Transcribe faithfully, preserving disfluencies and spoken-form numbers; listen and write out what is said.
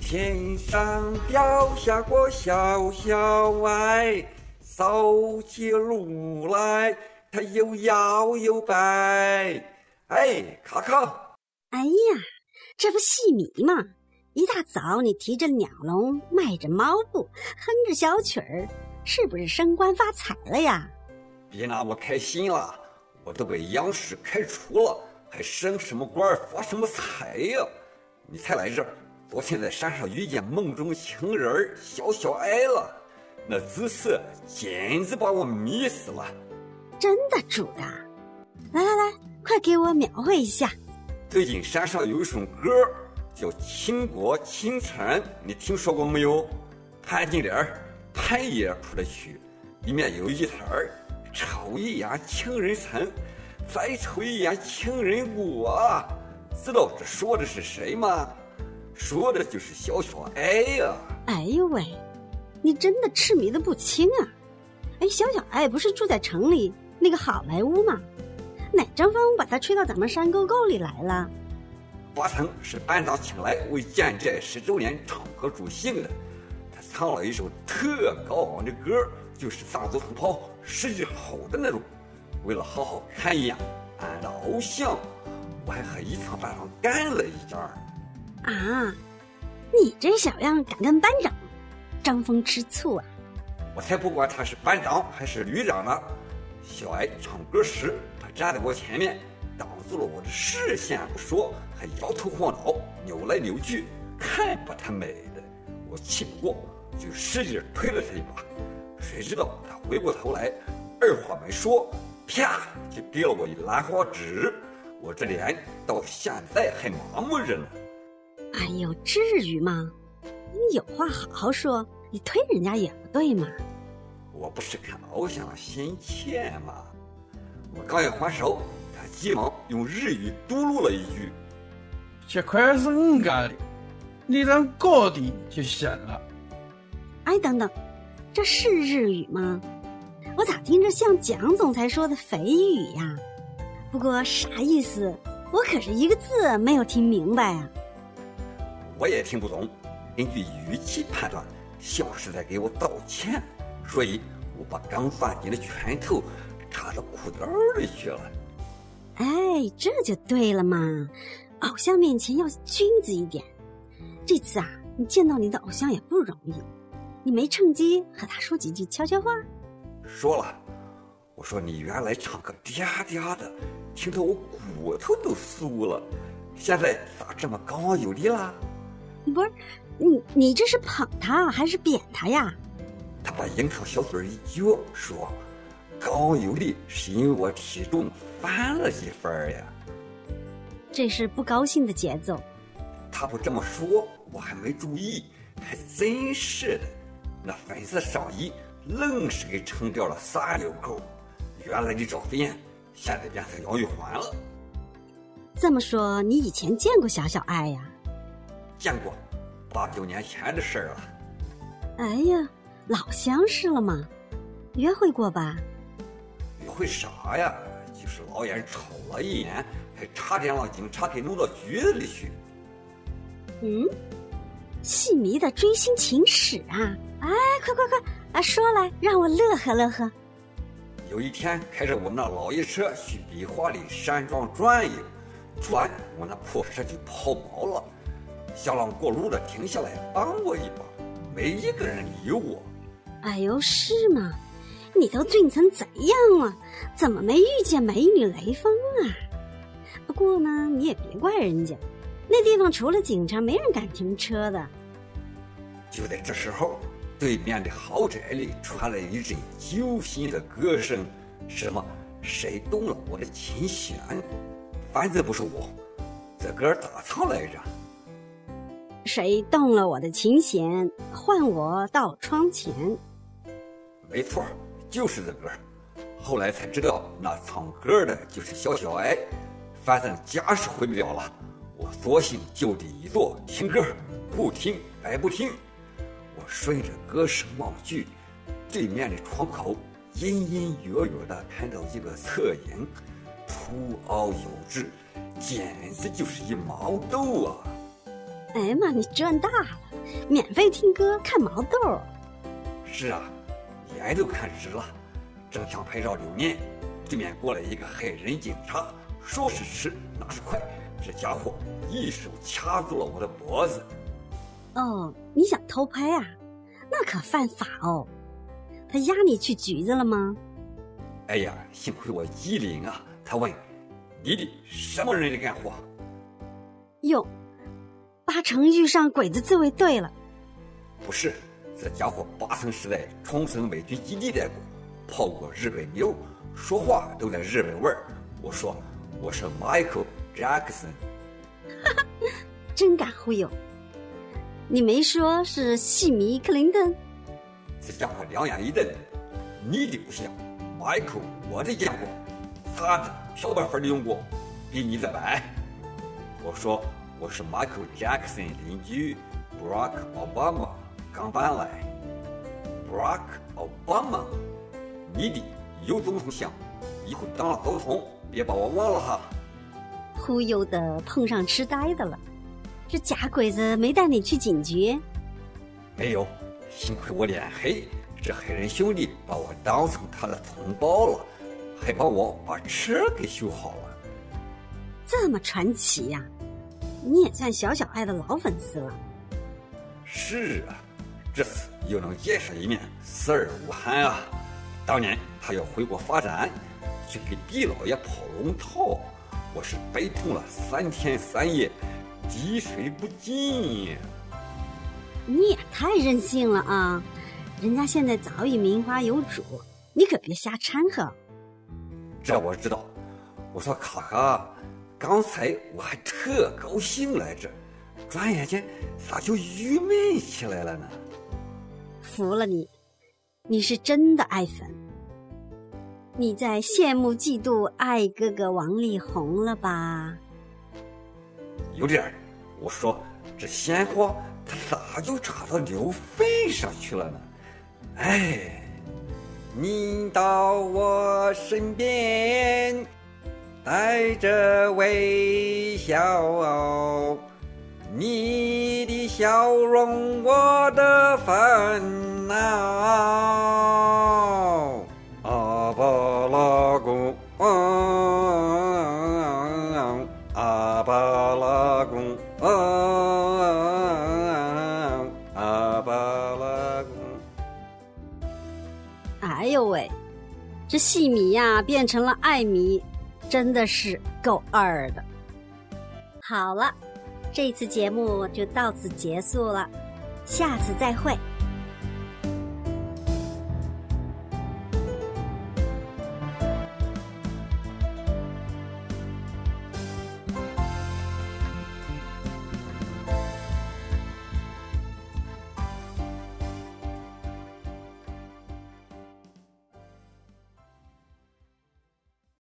天上掉下个小小矮，扫起路来它又摇又摆。哎，卡卡！ 哎呀，这不戏迷吗？一大早你提着鸟笼，迈着猫步，哼着小曲儿，是不是升官发财了呀？ 别拿我开心了，我都被央视开除了，还升什么官发什么财呀？你才来这儿，昨天在山上遇见梦中情人小小爱了，那姿色简直把我迷死了。 真的主的？来来来，快给我描绘一下。 最近山上有一首歌叫《倾国倾城》，你听说过没有？潘金莲潘爷出的曲，里面有一句词儿：抽一烟情人曾，再抽一烟情人故啊。知道这说的是谁吗？说的就是小小爱呀、啊！ 哎呦喂，你真的痴迷的不轻啊！哎，小小爱不是住在城里那个好莱坞吗？哪阵风把他吹到咱们山沟沟里来了？ 华曾是班长请来为建寨十周年唱歌助兴的，他唱了一首特高昂的歌，就是藏族同胞十级吼的那种。为了好好看一眼俺的偶像，我还和一层班长干了一架啊！你这小样敢跟班长争风吃醋啊！ 我才不管他是班长还是旅长呢。小爱唱歌时，他站在我前面，挡住了我的视线不说，还摇头晃脑，扭来扭去，看把他美的。我气不过，就使劲推了他一把。谁知道他回过头来，二话没说，啪就给了我一兰花指。我这脸到现在还麻木着呢。 哎呦，至于吗？你有话好好说，你推人家也不对嘛。 我不是看偶像心切吗？我刚要还手，他急忙用日语嘟噜了一句： 这块是我家的，你让高点就行了。 哎，等等，这是日语吗？我咋听着像蒋总裁说的肥语呀？不过啥意思，我可是一个字没有听明白啊。 我也听不懂，根据语气判断，像是在给我道歉，所以我把刚攥紧的拳头插到裤兜里去了。 哎，这就对了嘛，偶像面前要君子一点。这次啊，你见到你的偶像也不容易，你没趁机和他说几句悄悄话？ 说了，我说你原来唱歌嗲嗲的，听得我骨头都酥了，现在咋这么刚傲有力啦？ 不是，你你这是捧他还是贬他呀？ 他把樱桃小嘴一撅，说：“刚傲有力是因为我体重翻了几分呀。” 这是不高兴的节奏。 他不这么说，我还没注意，还真是的，那粉色上衣愣是给撑掉了三六扣。原来的赵飞燕现在变成杨玉环了。 这么说，你以前见过小小爱呀？ 见过，八九年前的事儿了。 哎呀，老相识了吗？约会过吧？ 约会啥呀？就是老远瞅了一眼，还差点让警察给弄到局子里去。 嗯，戏迷的追星情史啊！哎，快快快啊，说来让我乐呵乐呵。 有一天开着我那老爷车去碧华里山庄转悠，转我那破车就抛锚了，想让过路的停下来帮我一把，没一个人理我。 哎呦，是吗？你都醉成怎样了，怎么没遇见美女雷锋啊？不过呢，你也别怪人家，那地方除了警察没人敢停车的。 就在这时候，对面的豪宅里传来一阵揪心的歌声，什么谁动了我的琴弦？反正不是我，这歌咋唱来着？ 谁动了我的琴弦，唤我到窗前。 没错，就是这歌。后来才知道那唱歌的就是小小爱。反正家是回不了了，我索性就地一坐听歌，不听白不听。我顺着歌声望去，对面的窗口隐隐约约地看到一个侧影，凸凹有致，简直就是一毛豆啊！ 哎妈，你赚大了！ 免费听歌看毛豆。 是啊，眼都看直了，正想拍照留念，对面过来一个黑人警察，说是迟那是快，这家伙一手掐住了我的脖子。 哦，你想偷拍啊？那可犯法哦。他押你去局子了吗？ 哎呀，幸亏我机灵啊。他问你的什么人的干活？ 哟，八成遇上鬼子自卫队了。 不是，这家伙八成是在冲绳美军基地待过，泡过日本妞，说话都带日本味儿。我说我是 Michael Jackson。 真敢忽悠。你没说是戏迷克林顿？ 这家伙两眼一瞪，你的不像 Michael 我的见过，他的漂白粉用过，比你的白。我说我是 Michael Jackson 邻居 Barack Obama 刚搬来。 Barack Obama， 你的有总统像，以后当了总统别把我忘了哈。 忽悠的碰上痴呆的了。这假鬼子没带你去警局？ 没有，幸亏我脸黑，这黑人兄弟把我当成他的同胞了，还帮我把车给修好了。 这么传奇呀、啊！你也算小小爱的老粉丝了。 是啊，这次又能见上一面，死而无憾啊。当年他要回国发展，去给毕老爷跑龙套，我是悲痛了三天三夜，滴水不进。 你也太任性了啊！人家现在早已名花有主，你可别瞎掺和。 这我知道。我说卡卡，刚才我还特高兴来着，转眼间咋就郁闷起来了呢？ 服了你，你是真的爱粉。你在羡慕嫉妒爱哥哥王力宏了吧？ 有点儿。我说这鲜花它咋就插到牛粪上去了呢？哎，你到我身边，带着微笑，你的笑容我的烦恼。阿巴拉贡，阿巴拉贡，阿巴拉贡。 哎呦喂，这戏迷呀、啊、变成了爱迷，真的是够二的。好了，这次节目就到此结束了，下次再会。